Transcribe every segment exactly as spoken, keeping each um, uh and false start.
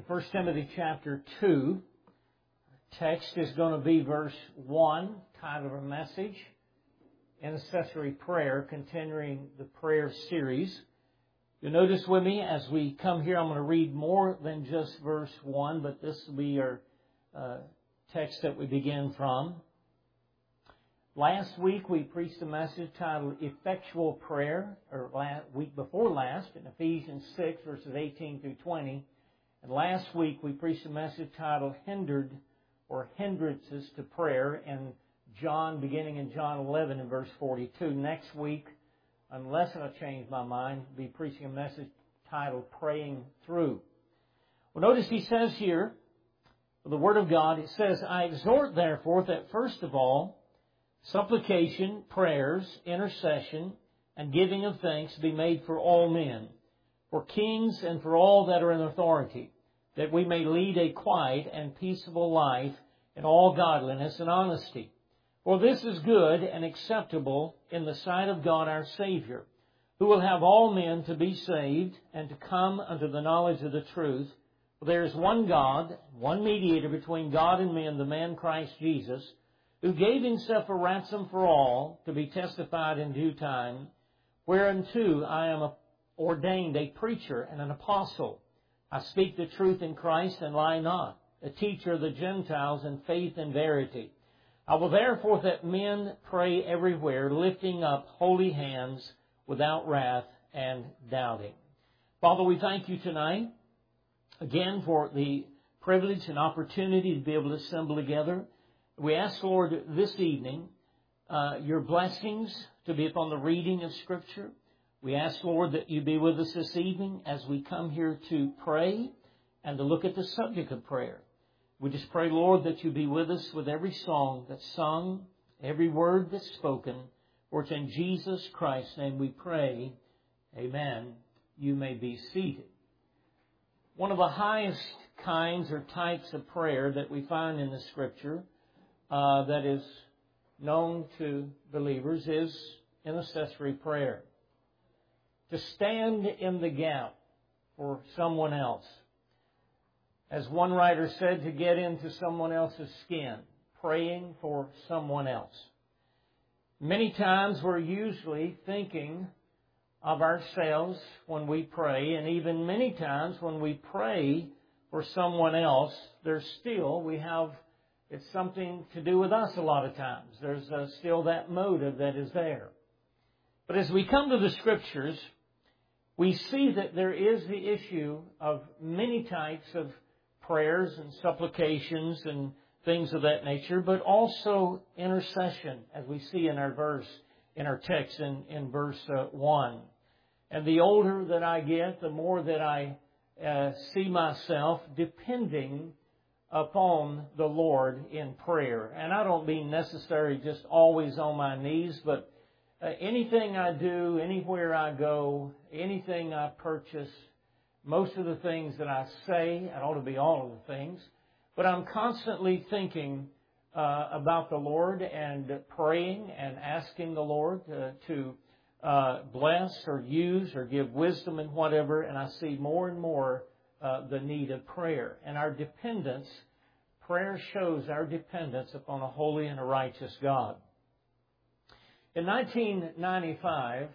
First Timothy chapter two. Text is going to be verse one, title of our message, Intercessory Prayer, continuing the prayer series. You'll notice with me as we come here, I'm going to read more than just verse one, but this will be our uh, text that we begin from. Last week we preached a message titled Effectual Prayer, or last, week before last, in Ephesians six, verses eighteen through twenty. And last week we preached a message titled Hindered or Hindrances to Prayer in John, beginning in John eleven and verse forty-two. Next week, unless I change my mind, I'll be preaching a message titled Praying Through. Well, notice he says here, the Word of God, it says, I exhort therefore that first of all, supplication, prayers, intercession, and giving of thanks be made for all men, for kings and for all that are in authority, that we may lead a quiet and peaceable life in all godliness and honesty. For this is good and acceptable in the sight of God our Savior, who will have all men to be saved and to come unto the knowledge of the truth. For there is one God, one mediator between God and men, the man Christ Jesus, who gave himself a ransom for all, to be testified in due time, whereunto I am ordained a preacher and an apostle. I speak the truth in Christ and lie not, a teacher of the Gentiles in faith and verity. I will therefore that men pray everywhere, lifting up holy hands without wrath and doubting. Father, we thank you tonight again for the privilege and opportunity to be able to assemble together. We ask, Lord, this evening, uh, your blessings to be upon the reading of Scripture. We ask, Lord, that you be with us this evening as we come here to pray and to look at the subject of prayer. We just pray, Lord, that you be with us with every song that's sung, every word that's spoken. For it's in Jesus Christ's name we pray. Amen. You may be seated. One of the highest kinds or types of prayer that we find in the Scripture uh, that is known to believers is intercessory prayer. To stand in the gap for someone else. As one writer said, to get into someone else's skin, praying for someone else. Many times we're usually thinking of ourselves when we pray, and even many times when we pray for someone else, there's still, we have, it's something to do with us a lot of times. There's uh, still that motive that is there. But as we come to the Scriptures, we see that there is the issue of many types of prayers and supplications and things of that nature, but also intercession, as we see in our verse, in our text in, in verse uh, one. And the older that I get, the more that I uh, see myself depending upon the Lord in prayer. And I don't mean necessarily just always on my knees, but Uh, anything I do, anywhere I go, anything I purchase, most of the things that I say, it ought to be all of the things, but I'm constantly thinking uh, about the Lord and praying and asking the Lord uh, to uh, bless or use or give wisdom in whatever, and I see more and more uh, the need of prayer. And our dependence, prayer shows our dependence upon a holy and a righteous God. In nineteen ninety-five,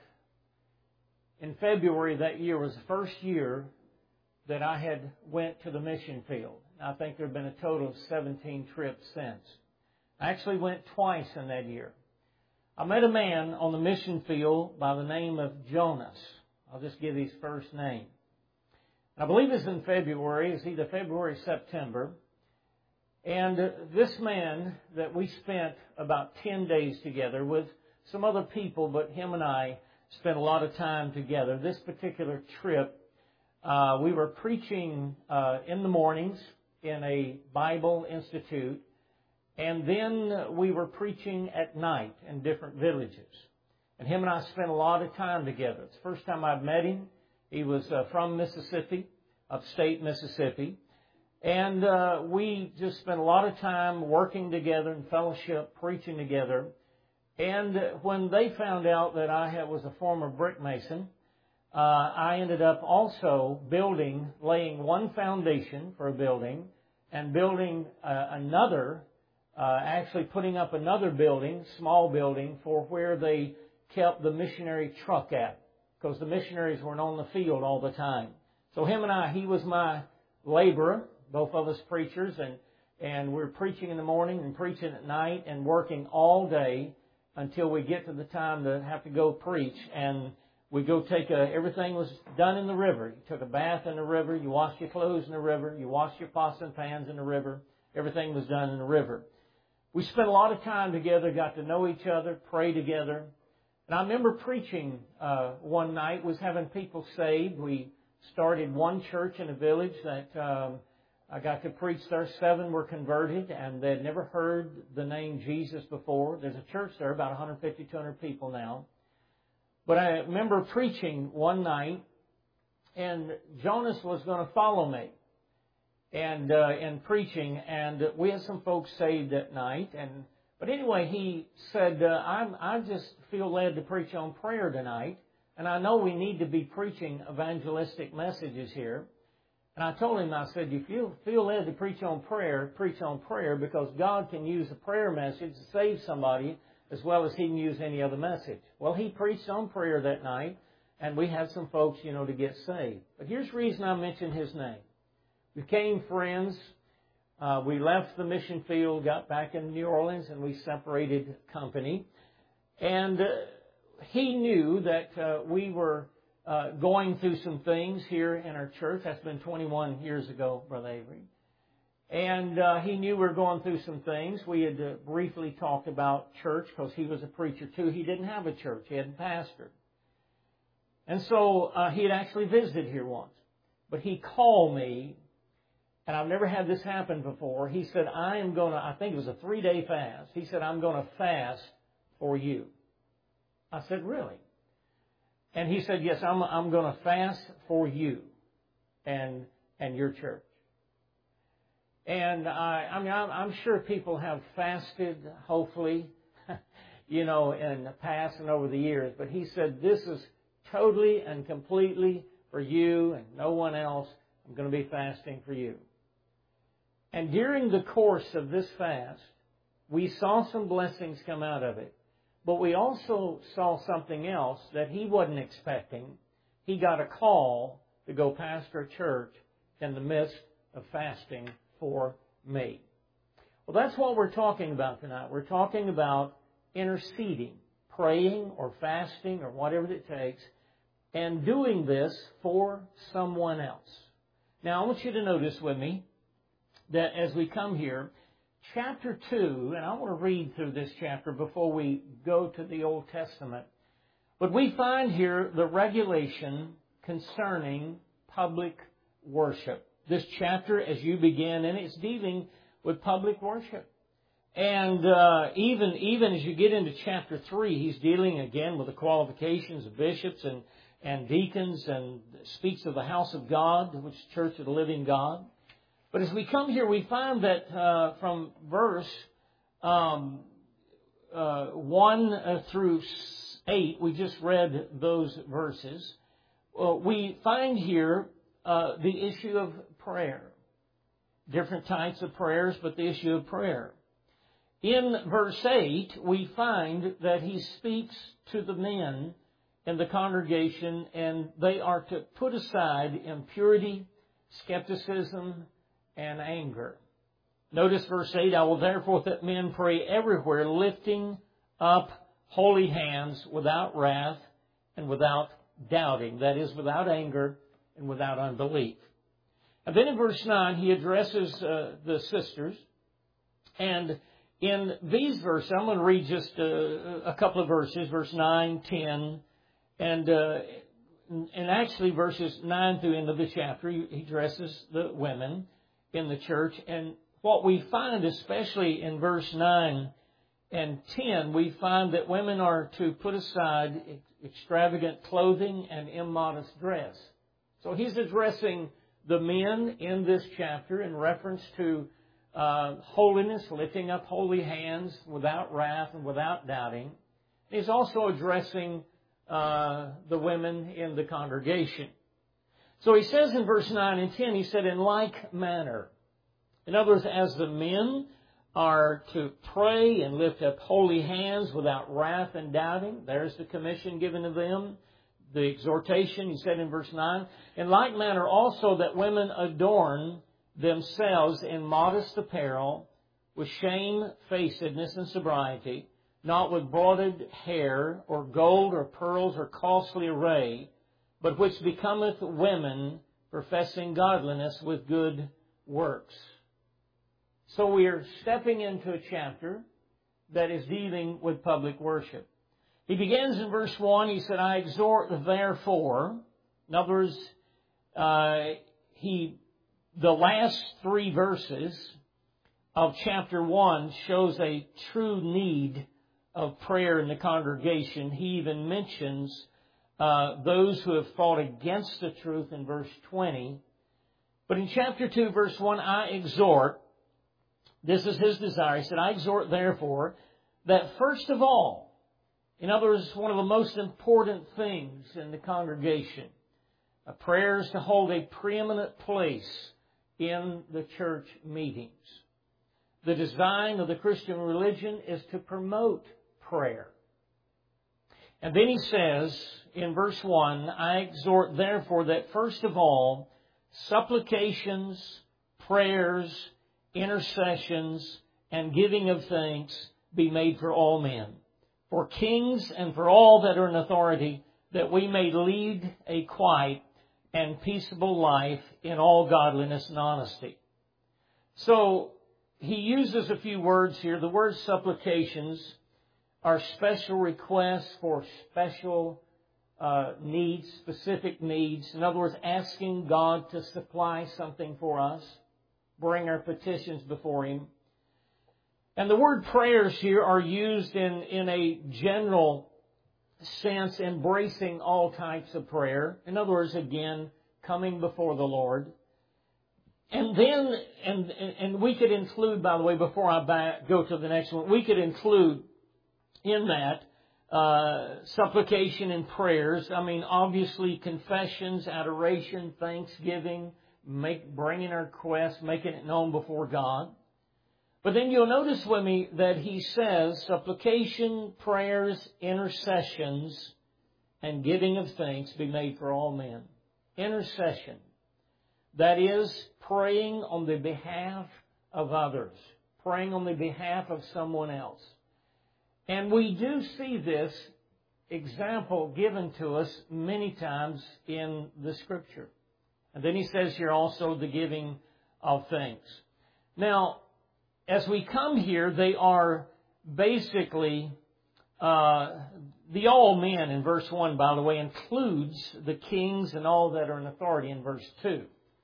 in February that year, was the first year that I had went to the mission field. I think there have been a total of seventeen trips since. I actually went twice in that year. I met a man on the mission field by the name of Jonas. I'll just give his first name. I believe it's in February. It's either February or September. And this man that we spent about ten days together with some other people, but him and I spent a lot of time together. This particular trip, uh, we were preaching uh, in the mornings in a Bible institute, and then we were preaching at night in different villages. And him and I spent a lot of time together. It's the first time I'd met him. He was uh, from Mississippi, upstate Mississippi. And uh, we just spent a lot of time working together in fellowship, preaching together. And when they found out that I was a former brick mason, uh, I ended up also building, laying one foundation for a building and building uh, another, uh, actually putting up another building, small building, for where they kept the missionary truck at, because the missionaries weren't on the field all the time. So him and I, he was my laborer, both of us preachers, and, and we're preaching in the morning and preaching at night and working all day until we get to the time to have to go preach. And we go take a, everything was done in the river. You took a bath in the river, you washed your clothes in the river, you washed your pots and pans in the river. Everything was done in the river. We spent a lot of time together, got to know each other, pray together. And I remember preaching uh, one night, was having people saved. We started one church in a village that um, I got to preach there. Seven were converted, and they'd never heard the name Jesus before. There's a church there, about one hundred fifty, two hundred people now. But I remember preaching one night, and Jonas was going to follow me and uh, in preaching, and we had some folks saved that night. And but anyway, he said, uh, I'm, I just feel led to preach on prayer tonight. And I know we need to be preaching evangelistic messages here. And I told him, I said, if you feel led to preach on prayer, preach on prayer, because God can use a prayer message to save somebody as well as He can use any other message. Well, he preached on prayer that night, and we had some folks, you know, to get saved. But here's the reason I mentioned his name. We became friends. Uh, we left the mission field, got back in New Orleans, and we separated company. And Uh, He knew that uh, we were uh, going through some things here in our church. That's been twenty-one years ago, Brother Avery. And uh, he knew we were going through some things. We had uh, briefly talked about church because he was a preacher too. He didn't have a church. He hadn't pastored. And so uh, he had actually visited here once. But he called me, and I've never had this happen before. He said, I am going to, I think it was a three-day fast. He said, I'm going to fast for you. I said, really? And he said, yes, I'm, I'm going to fast for you and, and your church. And I, I mean, I'm, I'm sure people have fasted, hopefully, you know, in the past and over the years. But he said, this is totally and completely for you and no one else. I'm going to be fasting for you. And during the course of this fast, we saw some blessings come out of it. But we also saw something else that he wasn't expecting. He got a call to go pastor a church in the midst of fasting for me. Well, that's what we're talking about tonight. We're talking about interceding, praying or fasting or whatever it takes, and doing this for someone else. Now, I want you to notice with me that as we come here, chapter two, and I want to read through this chapter before we go to the Old Testament. But we find here the regulation concerning public worship. This chapter, as you begin, and it's dealing with public worship. And uh, even even as you get into chapter three, he's dealing again with the qualifications of bishops and, and deacons, and speaks of the house of God, which is the church of the living God. But as we come here, we find that uh, from verse um, uh, one uh, through eight, we just read those verses, uh, we find here uh, the issue of prayer. Different types of prayers, but the issue of prayer. In verse eight, we find that he speaks to the men in the congregation, and they are to put aside impurity, skepticism, and anger. Notice verse eight, I will therefore that men pray everywhere, lifting up holy hands without wrath and without doubting. That is, without anger and without unbelief. And then in verse nine, he addresses uh, the sisters. And in these verses, I'm going to read just uh, a couple of verses, verse nine, ten, and uh, and actually verses nine through end of the chapter, he addresses the women in the church. And what we find, especially in verse nine and ten, we find that women are to put aside extravagant clothing and immodest dress. So he's addressing the men in this chapter in reference to uh, holiness, lifting up holy hands without wrath and without doubting. He's also addressing uh, the women in the congregation. So he says in verse nine and ten, he said, in like manner. In other words, as the men are to pray and lift up holy hands without wrath and doubting, there's the commission given to them. The exhortation, he said in verse nine, in like manner also that women adorn themselves in modest apparel, with shamefacedness and sobriety, not with broided hair, or gold, or pearls, or costly array, but which becometh women professing godliness with good works. So we are stepping into a chapter that is dealing with public worship. He begins in verse one, he said, I exhort therefore. In other words, uh, he, the last three verses of chapter one shows a true need of prayer in the congregation. He even mentions uh, those who have fought against the truth in verse twenty. But in chapter two, verse one, I exhort, this is his desire. He said, I exhort therefore that first of all, in other words, one of the most important things in the congregation, a prayer is to hold a preeminent place in the church meetings. The design of the Christian religion is to promote prayer. And then he says in verse one, I exhort therefore that first of all, supplications, prayers, intercessions, and giving of thanks be made for all men, for kings and for all that are in authority, that we may lead a quiet and peaceable life in all godliness and honesty. So he uses a few words here. The word supplications are special requests for special uh, needs, specific needs. In other words, asking God to supply something for us, bring our petitions before Him. And the word prayers here are used in, in a general sense, embracing all types of prayer. In other words, again, coming before the Lord. And then, and and we could include, by the way, before I back, go to the next one, we could include in that uh, supplication and prayers. I mean, obviously, confessions, adoration, thanksgiving, make bringing our requests, making it known before God. But then you'll notice with me that he says supplication, prayers, intercessions, and giving of thanks be made for all men. Intercession. That is, praying on the behalf of others. Praying on the behalf of someone else. And we do see this example given to us many times in the Scripture. And then he says here also the giving of thanks. Now, as we come here, they are basically, uh, the all men in verse one, by the way, includes the kings and all that are in authority in verse two.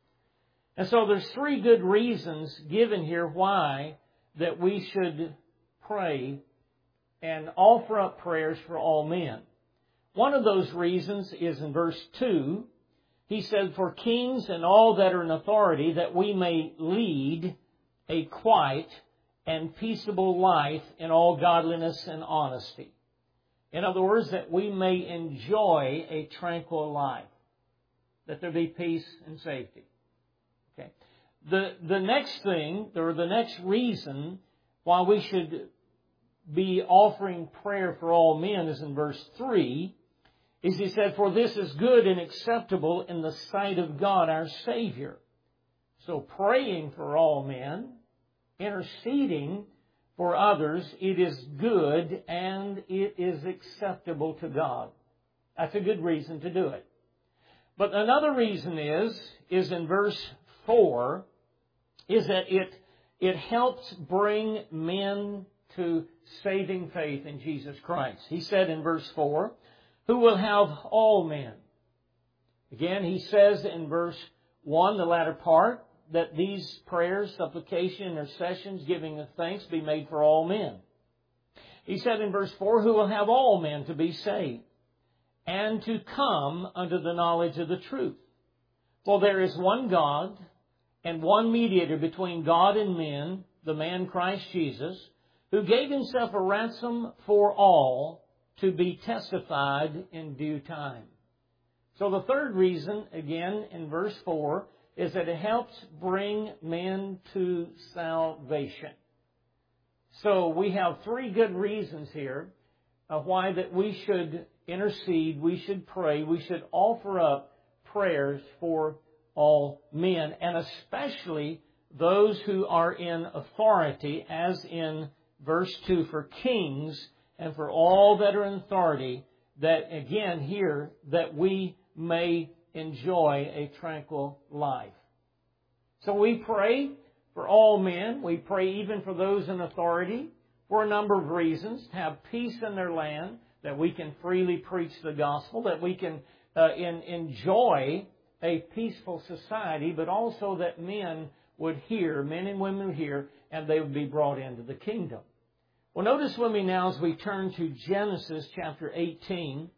And so there's three good reasons given here why that we should pray and offer up prayers for all men. One of those reasons is in verse two. He said, for kings and all that are in authority, that we may lead a quiet and peaceable life in all godliness and honesty. In other words, that we may enjoy a tranquil life. That there be peace and safety. Okay. The, the next thing, or the next reason why we should be offering prayer for all men is in verse three. Is he said, for this is good and acceptable in the sight of God our Savior. So praying for all men, interceding for others, it is good and it is acceptable to God. That's a good reason to do it. But another reason is, is in verse four, is that it, it helps bring men to saving faith in Jesus Christ. He said in verse four, who will have all men. Again, he says in verse one, the latter part, that these prayers, supplication, intercessions, giving of thanks be made for all men. He said in verse four, who will have all men to be saved and to come unto the knowledge of the truth. For there is one God and one mediator between God and men, the man Christ Jesus, who gave himself a ransom for all, to be testified in due time. So the third reason, again, in verse four, is that it helps bring men to salvation. So we have three good reasons here of why that we should intercede, we should pray, we should offer up prayers for all men, and especially those who are in authority, as in verse two, for kings and for all that are in authority, that again here, that we may enjoy a tranquil life. So we pray for all men. We pray even for those in authority for a number of reasons. To have peace in their land, that we can freely preach the gospel, that we can uh, in, enjoy a peaceful society, but also that men would hear, men and women would hear, and they would be brought into the kingdom. Well, notice with me now as we turn to Genesis chapter eighteen.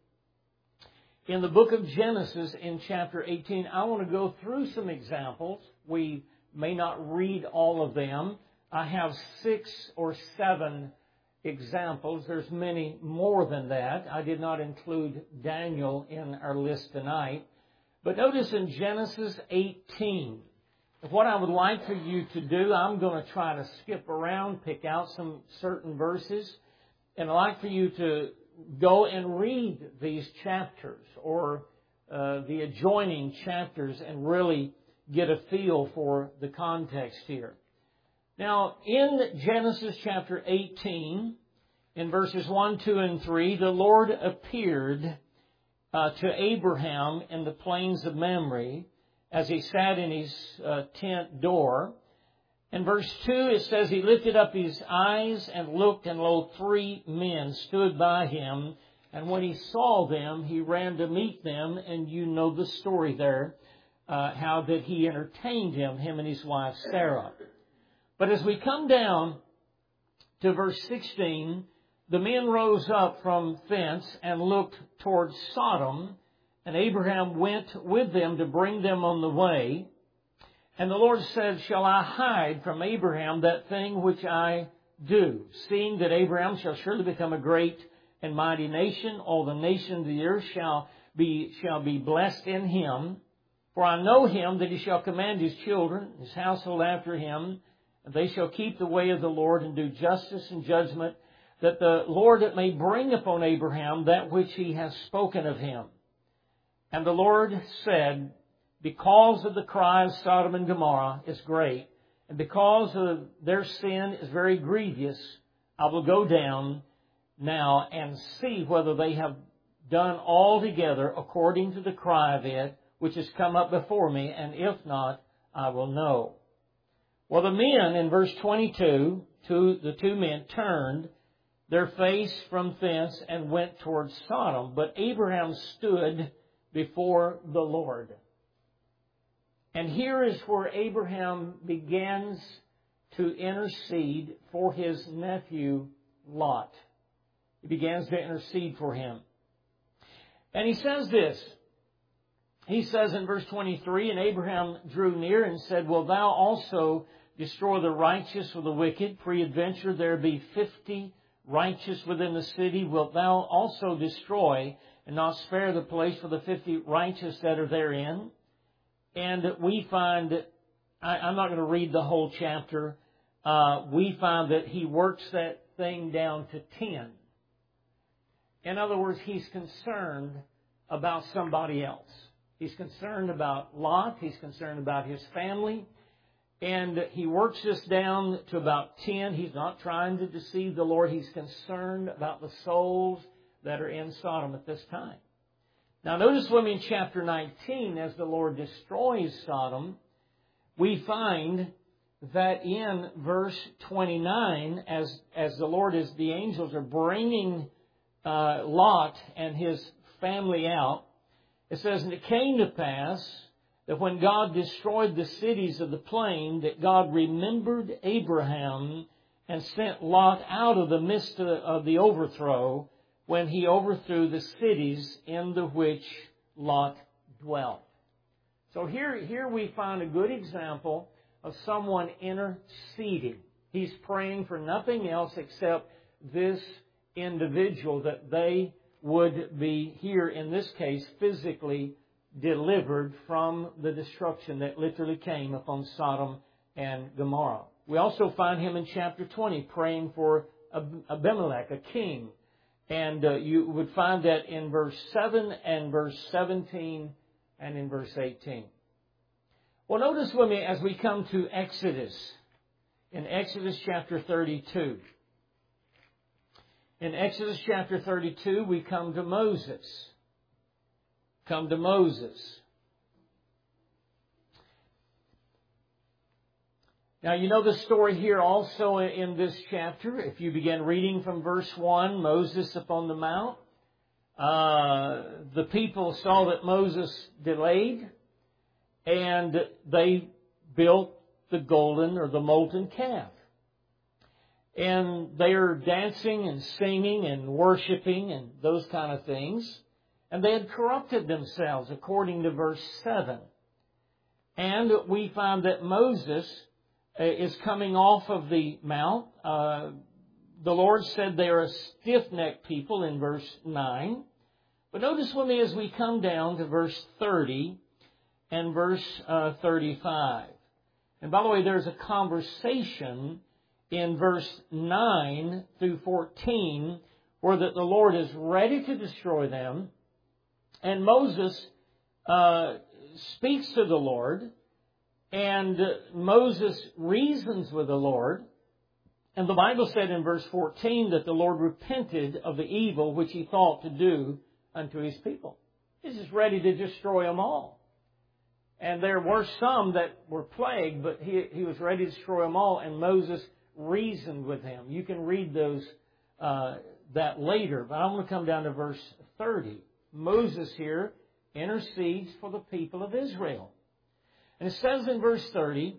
In the book of Genesis in chapter eighteen, I want to go through some examples. We may not read all of them. I have six or seven examples. There's many more than that. I did not include Daniel in our list tonight. But notice in Genesis eighteen, what I would like for you to do, I'm going to try to skip around, pick out some certain verses, and I'd like for you to go and read these chapters or uh, the adjoining chapters and really get a feel for the context here. Now, in Genesis chapter eighteen, in verses one, two, and three, the Lord appeared uh, to Abraham in the plains of Mamre as he sat in his uh, tent door. In verse two, it says, he lifted up his eyes and looked, and lo, three men stood by him. And when he saw them, he ran to meet them. And you know the story there, uh, how that he entertained him, him and his wife Sarah. But as we come down to verse sixteen, the men rose up from thence and looked toward Sodom. And Abraham went with them to bring them on the way. And the Lord said, shall I hide from Abraham that thing which I do, seeing that Abraham shall surely become a great and mighty nation? All the nations of the earth shall be, shall be blessed in him. For I know him that he shall command his children, his household after him, and they shall keep the way of the Lord and do justice and judgment, that the Lord may bring upon Abraham that which he has spoken of him. And the Lord said, because of the cry of Sodom and Gomorrah is great, and because of their sin is very grievous, I will go down now and see whether they have done altogether according to the cry of it, which has come up before me, and if not, I will know. Well, the men in verse twenty-two, two, the two men turned their face from thence and went towards Sodom, but Abraham stood before the Lord. And here is where Abraham begins to intercede for his nephew Lot. He begins to intercede for him. And he says this. He says in verse twenty-three, and Abraham drew near and said, will thou also destroy the righteous with the wicked? Peradventure there be fifty righteous within the city. Wilt thou also destroy and not spare the place for the fifty righteous that are therein? And we find, I, I'm not going to read the whole chapter, uh, we find that he works that thing down to ten. In other words, he's concerned about somebody else. He's concerned about Lot. He's concerned about his family. And he works this down to about ten. He's not trying to deceive the Lord. He's concerned about the souls that are in Sodom at this time. Now notice with me in chapter nineteen, as the Lord destroys Sodom, we find that in verse twenty-nine, as, as the Lord, as the angels are bringing uh, Lot and his family out, it says, and it came to pass that when God destroyed the cities of the plain, that God remembered Abraham and sent Lot out of the midst of the overthrow, when he overthrew the cities in the which Lot dwelt. So here, here we find a good example of someone interceding. He's praying for nothing else except this individual that they would be, here in this case, physically delivered from the destruction that literally came upon Sodom and Gomorrah. We also find him in chapter twenty praying for Abimelech, a king. And uh, you would find that in verse seven and verse seventeen and in verse eighteen. Well, notice with me as we come to Exodus. In Exodus chapter thirty-two. In Exodus chapter thirty-two, we come to Moses. Come to Moses. Now, you know the story here also in this chapter. If you begin reading from verse one, Moses upon the mount. Uh, the people saw that Moses delayed, and they built the golden or the molten calf. And they are dancing and singing and worshiping and those kind of things. And they had corrupted themselves according to verse seven. And we find that Moses is coming off of the mount. Uh, the Lord said they are a stiff-necked people in verse nine. But notice with me as we come down to verse thirty and verse uh, thirty-five. And by the way, there's a conversation in verse nine through fourteen where that the Lord is ready to destroy them. And Moses uh, speaks to the Lord. And Moses reasons with the Lord. And the Bible said in verse fourteen that the Lord repented of the evil which he thought to do unto his people. He's just ready to destroy them all. And there were some that were plagued, but he, he was ready to destroy them all. And Moses reasoned with him. You can read those uh, that later. But I'm going to come down to verse thirty. Moses here intercedes for the people of Israel. And it says in verse thirty,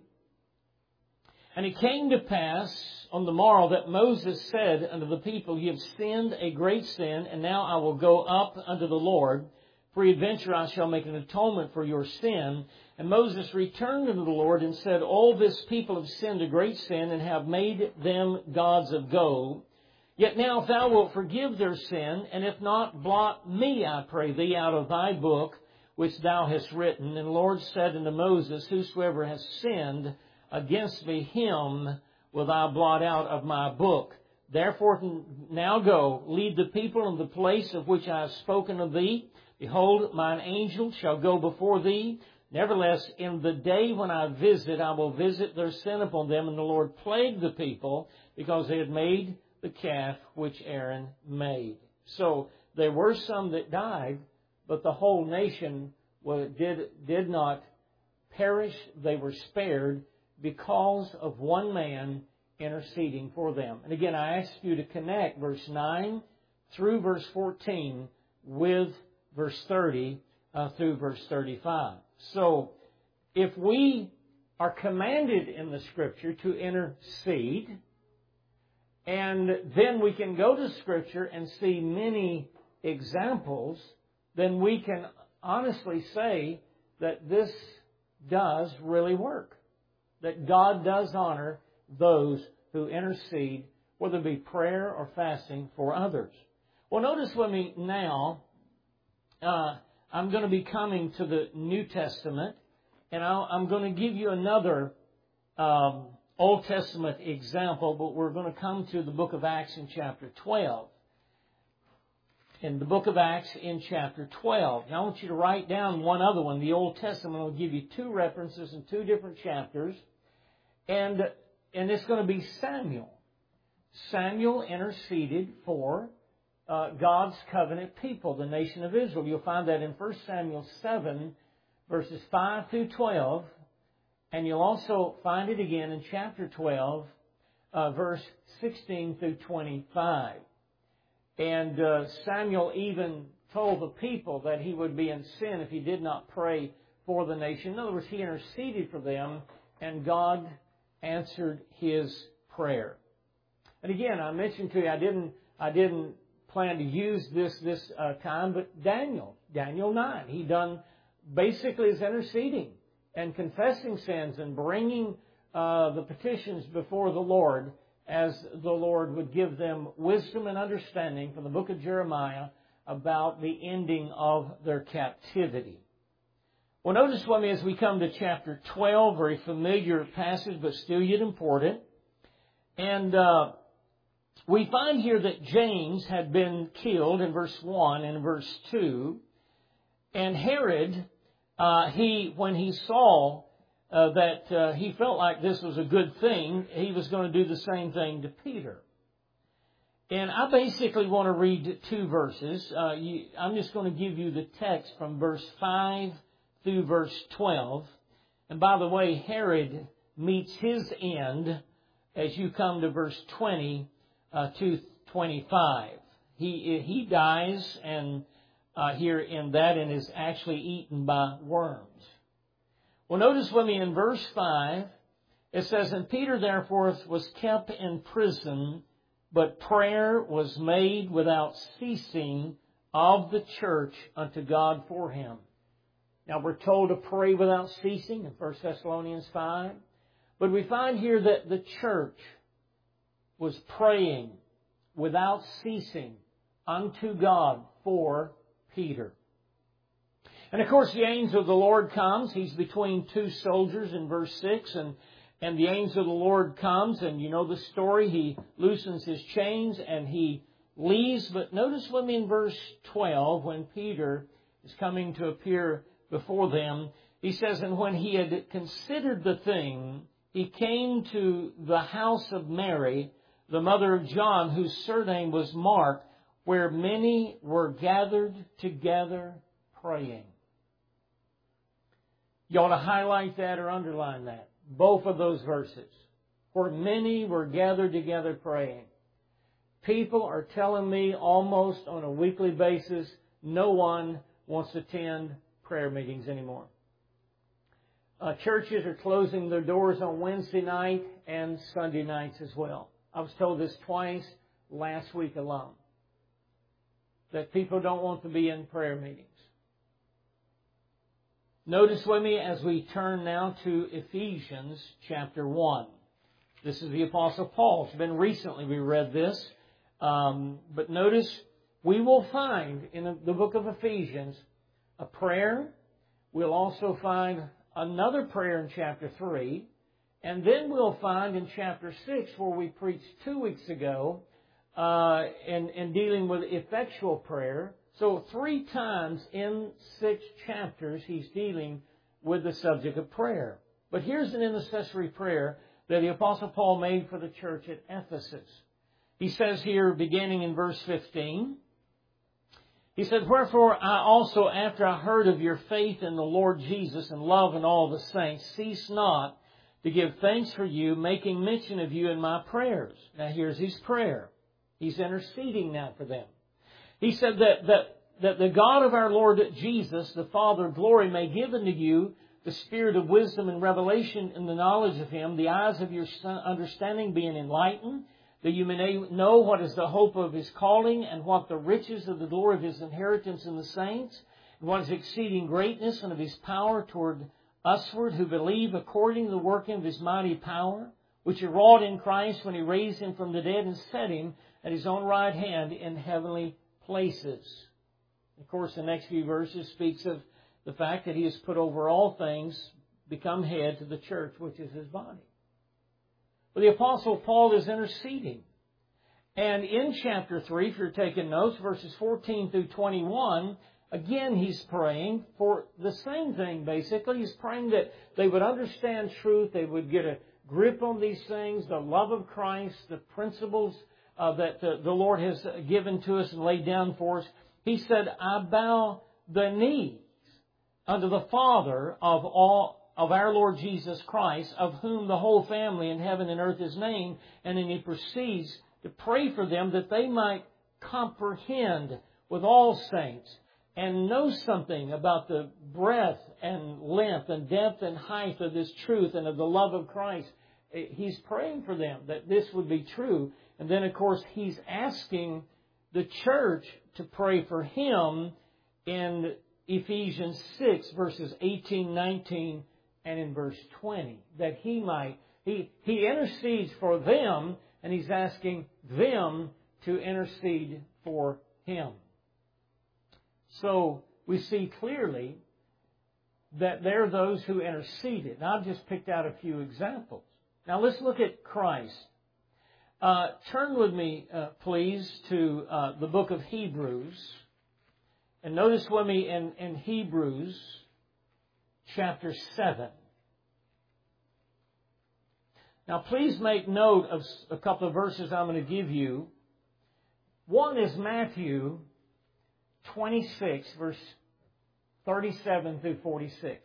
"And it came to pass on the morrow that Moses said unto the people, Ye have sinned a great sin, and now I will go up unto the Lord. Peradventure I shall make an atonement for your sin. And Moses returned unto the Lord and said, All this people have sinned a great sin, and have made them gods of gold. Yet now if thou wilt forgive their sin, and if not, blot me, I pray thee, out of thy book, which thou hast written. And the Lord said unto Moses, Whosoever has sinned against me, him will thou blot out of my book. Therefore now go, lead the people in the place of which I have spoken of thee. Behold, mine angel shall go before thee. Nevertheless, in the day when I visit, I will visit their sin upon them. And the Lord plagued the people, because they had made the calf which Aaron made." So there were some that died, but the whole nation did, did not perish. They were spared because of one man interceding for them. And again, I ask you to connect verse nine through verse fourteen with verse thirty uh, through verse thirty-five. So if we are commanded in the Scripture to intercede, and then we can go to Scripture and see many examples, then we can honestly say that this does really work. That God does honor those who intercede, whether it be prayer or fasting for others. Well, notice with me now, uh, I'm going to be coming to the New Testament, and I'll, I'm going to give you another um, Old Testament example, but we're going to come to the book of Acts in chapter twelve. In the book of Acts in chapter twelve. Now I want you to write down one other one. The Old Testament will give you two references in two different chapters. And, and it's going to be Samuel. Samuel interceded for uh, God's covenant people, the nation of Israel. You'll find that in First Samuel seven, verses five through twelve. And you'll also find it again in chapter twelve, uh, verse sixteen through twenty-five. And uh, Samuel even told the people that he would be in sin if he did not pray for the nation. In other words, he interceded for them, and God answered his prayer. And again, I mentioned to you, I didn't, I didn't plan to use this this uh, time, but Daniel, Daniel nine, he done basically his interceding and confessing sins and bringing uh, the petitions before the Lord. as the Lord would give them wisdom and understanding from the book of Jeremiah about the ending of their captivity. Well, notice with me as we come to chapter twelve, very familiar passage, but still yet important. And uh, we find here that James had been killed in verse one and verse two. And Herod, uh, he when he saw uh, that uh, he felt like this was a good thing, he was going to do the same thing to Peter. And I basically want to read two verses. Uh, you, I'm just going to give you the text from verse five through verse twelve. And by the way, Herod meets his end as you come to verse twenty uh, to twenty-five. He he dies and uh, here in that and is actually eaten by worms. Well, notice with me in verse five, it says, "And Peter therefore was kept in prison, but prayer was made without ceasing of the church unto God for him." Now we're told to pray without ceasing in First Thessalonians five. But we find here that the church was praying without ceasing unto God for Peter. And of course the angel of the Lord comes. He's between two soldiers in verse six. And, and the angel of the Lord comes, and you know the story. He loosens his chains and he leaves. But notice with me in verse twelve, when Peter is coming to appear before them, he says, "And when he had considered the thing, he came to the house of Mary, the mother of John, whose surname was Mark, where many were gathered together praying." You ought to highlight that or underline that. Both of those verses. Where many were gathered together praying. People are telling me almost on a weekly basis, no one wants to attend prayer meetings anymore. Uh, churches are closing their doors on Wednesday night and Sunday nights as well. I was told this twice last week alone. That people don't want to be in prayer meetings. Notice with me as we turn now to Ephesians chapter one. This is the Apostle Paul. It's been recently we read this. Um, but notice we will find in the book of Ephesians a prayer. We'll also find another prayer in chapter three. And then we'll find in chapter six, where we preached two weeks ago, uh, in, in dealing with effectual prayer. So three times in six chapters, he's dealing with the subject of prayer. But here's an intercessory prayer that the Apostle Paul made for the church at Ephesus. He says here, beginning in verse fifteen, he said, "Wherefore I also, after I heard of your faith in the Lord Jesus and love in all the saints, cease not to give thanks for you, making mention of you in my prayers." Now here's his prayer. He's interceding now for them. He said that, that, that the God of our Lord Jesus, the Father of glory, may give unto you the spirit of wisdom and revelation in the knowledge of Him, the eyes of your understanding being enlightened, that you may know what is the hope of His calling, and what the riches of the glory of His inheritance in the saints, and what is exceeding greatness and of His power toward usward who believe, according to the working of His mighty power, which He wrought in Christ when He raised Him from the dead and set Him at His own right hand in heavenly places. Of course, the next few verses speaks of the fact that He has put over all things, become head to the church, which is His body. Well, the Apostle Paul is interceding. And in chapter three, if you're taking notes, verses fourteen through twenty-one, again he's praying for the same thing, basically. He's praying that they would understand truth, they would get a grip on these things, the love of Christ, the principles uh, that the, the Lord has given to us and laid down for us. He said, "I bow the knees unto the Father of all of our Lord Jesus Christ, of whom the whole family in heaven and earth is named." And then he proceeds to pray for them that they might comprehend with all saints and know something about the breadth and length and depth and height of this truth and of the love of Christ. He's praying for them that this would be true. And then, of course, he's asking the church to pray for him in Ephesians six, verses eighteen, nineteen, and in verse twenty, that he might, he, he intercedes for them and He's asking them to intercede for Him. So we see clearly that there are those who interceded. Now, I've just picked out a few examples. Now, let's look at Christ. Uh, turn with me, uh, please, to uh, the book of Hebrews. And notice with me in, in Hebrews chapter seven. Now, please make note of a couple of verses I'm going to give you. One is Matthew twenty-six, verse thirty-seven through forty-six.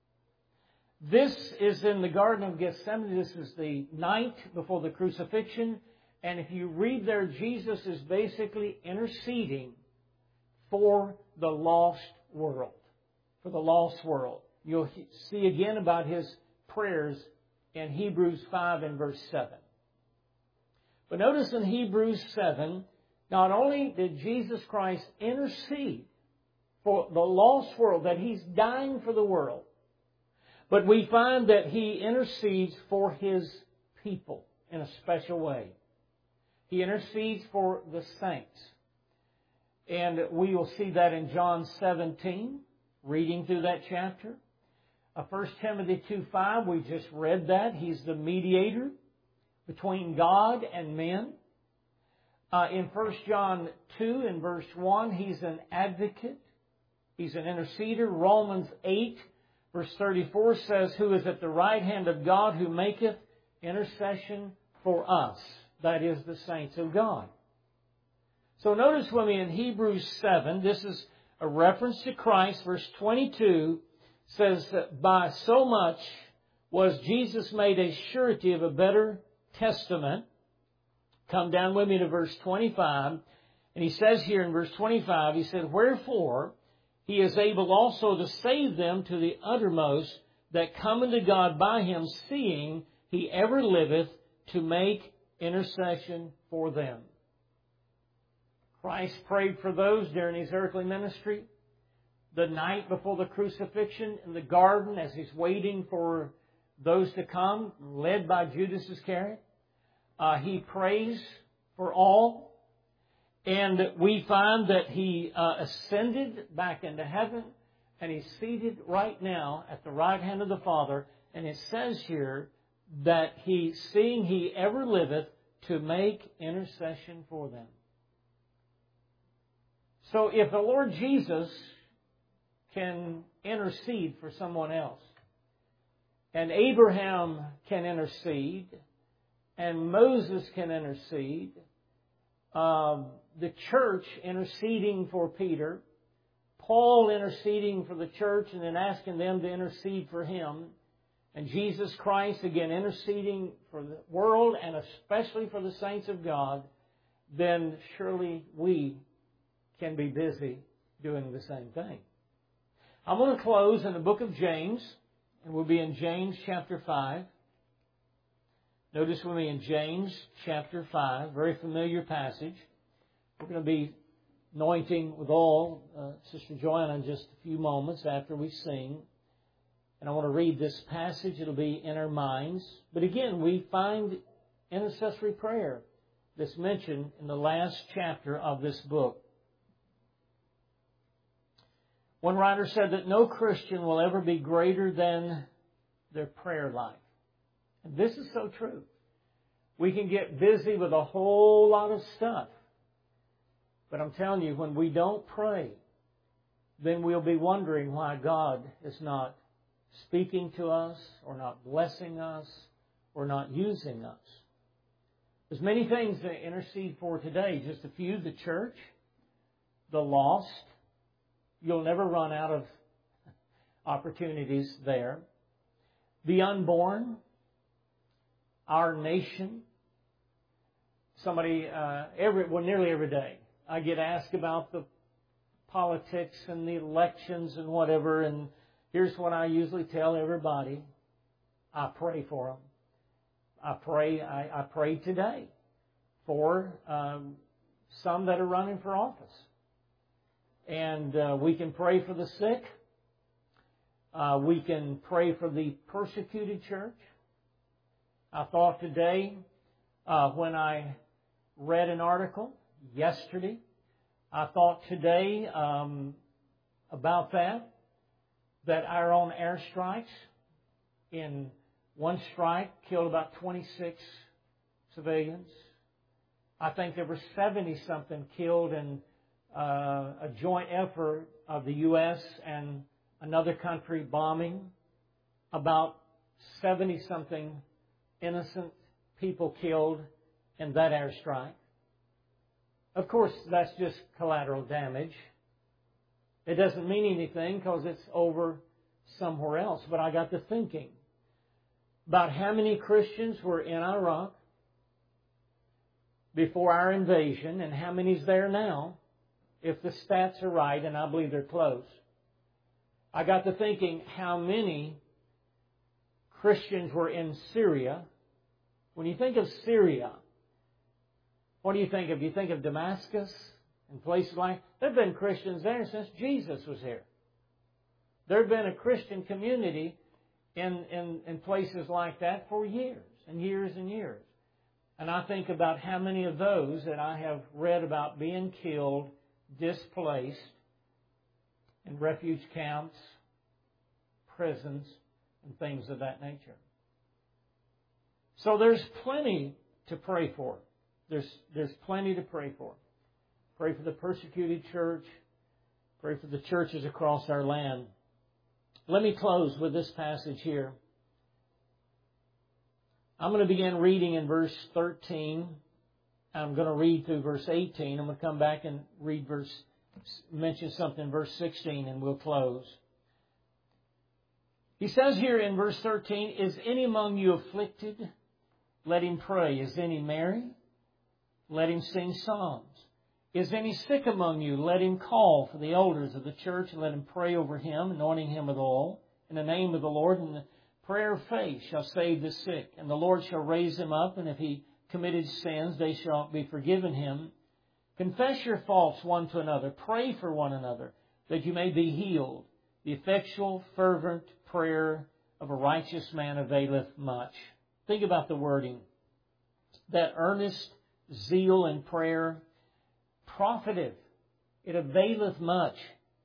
This is in the Garden of Gethsemane. This is the night before the crucifixion. And if you read there, Jesus is basically interceding for the lost world. For the lost world. You'll see again about His prayers in Hebrews five and verse seven. But notice in Hebrews seven, not only did Jesus Christ intercede for the lost world, that He's dying for the world, but we find that He intercedes for His people in a special way. He intercedes for the saints. And we will see that in John seventeen, reading through that chapter. Uh, First Timothy two five, we just read that. He's the mediator between God and men. Uh, in First John two and verse one, He's an advocate. He's an interceder. Romans eight, verse thirty-four says, who is at the right hand of God, who maketh intercession for us. That is, the saints of God. So notice with me in Hebrews seven, this is a reference to Christ. Verse twenty-two says that by so much was Jesus made a surety of a better testament. Come down with me to verse twenty-five. And he says here in verse twenty-five, he said, wherefore He is able also to save them to the uttermost that come unto God by Him, seeing He ever liveth to make intercession for them. Christ prayed for those during His earthly ministry. The night before the crucifixion in the garden, as He's waiting for those to come, led by Judas Iscariot, uh, He prays for all. And we find that He uh, ascended back into heaven, and He's seated right now at the right hand of the Father. And it says here that He, seeing He ever liveth, to make intercession for them. So if the Lord Jesus can intercede for someone else, and Abraham can intercede, and Moses can intercede, um, the church interceding for Peter, Paul interceding for the church and then asking them to intercede for him, and Jesus Christ again interceding for the world and especially for the saints of God, then surely we can be busy doing the same thing. I'm going to close in the book of James, and we'll be in James chapter five. Notice with me in James chapter five, very familiar passage. We're going to be anointing with oil uh, Sister Joanna in just a few moments after we sing. And I want to read this passage. It'll be in our minds. But again, we find intercessory prayer that's mentioned in the last chapter of this book. One writer said that no Christian will ever be greater than their prayer life. And this is so true. We can get busy with a whole lot of stuff. But I'm telling you, when we don't pray, then we'll be wondering why God is not speaking to us, or not blessing us, or not using us. There's many things to intercede for today. Just a few: the church, the lost. You'll never run out of opportunities there. The unborn, our nation. Somebody, uh, every well, nearly every day, I get asked about the politics and the elections and whatever, and here's what I usually tell everybody: I pray for them. I pray. I, I pray today for um, some that are running for office. And uh, we can pray for the sick. Uh, we can pray for the persecuted church. I thought today Uh, when I read an article yesterday, I thought today um, about that, that our own airstrikes in one strike killed about twenty-six civilians. I think there were seventy-something killed in uh, a joint effort of the U S and another country bombing. About seventy-something innocent people killed in that airstrike. Of course, that's just collateral damage. It doesn't mean anything because it's over somewhere else. But I got to thinking about how many Christians were in Iraq before our invasion and how many's there now, if the stats are right, and I believe they're close. I got to thinking how many Christians were in Syria. When you think of Syria, what do you think of? Do you think of Damascus and places like that? There have been Christians there since Jesus was here. There have been a Christian community in, in, in places like that for years and years and years. And I think about how many of those that I have read about being killed, displaced in refuge camps, prisons, and things of that nature. So there's plenty to pray for. There's, there's plenty to pray for. Pray for the persecuted church. Pray for the churches across our land. Let me close with this passage here. I'm going to begin reading in verse thirteen. I'm going to read through verse eighteen. I'm going to come back and read verse, mention something in verse sixteen, and we'll close. He says here in verse thirteen, "Is any among you afflicted? Let him pray. Is any merry? Let him sing psalms. Is any sick among you? Let him call for the elders of the church and let him pray over him, anointing him with oil in the name of the Lord. And the prayer of faith shall save the sick, and the Lord shall raise him up. And if he committed sins, they shall be forgiven him. Confess your faults one to another. Pray for one another, that you may be healed. The effectual, fervent prayer of a righteous man availeth much." Think about the wording. That earnest zeal in prayer profiteth. It availeth much.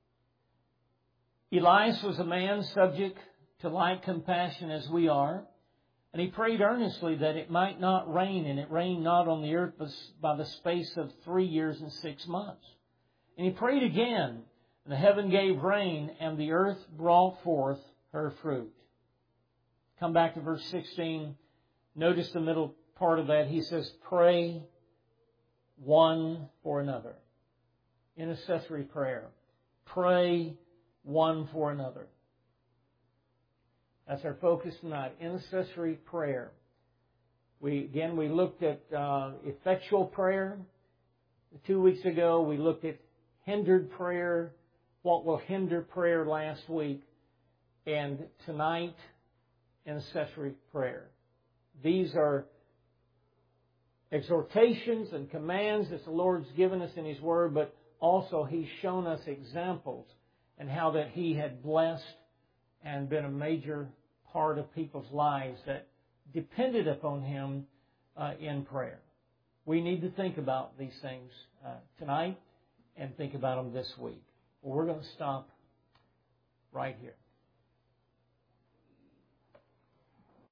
Elias was a man subject to like compassion as we are, and he prayed earnestly that it might not rain, and it rained not on the earth by the space of three years and six months. And he prayed again, and the heaven gave rain, and the earth brought forth her fruit. Come back to verse sixteen. Notice the middle part of that. He says, pray one for another. Intercessory prayer. Pray one for another. That's our focus tonight. Intercessory prayer. We again, we looked at uh, effectual prayer. Two weeks ago, we looked at hindered prayer. What will hinder prayer last week. And tonight, intercessory prayer. These are exhortations and commands that the Lord's given us in His Word, but also He's shown us examples and how that He had blessed and been a major part of people's lives that depended upon Him uh, in prayer. We need to think about these things uh, tonight and think about them this week. Well, we're going to stop right here.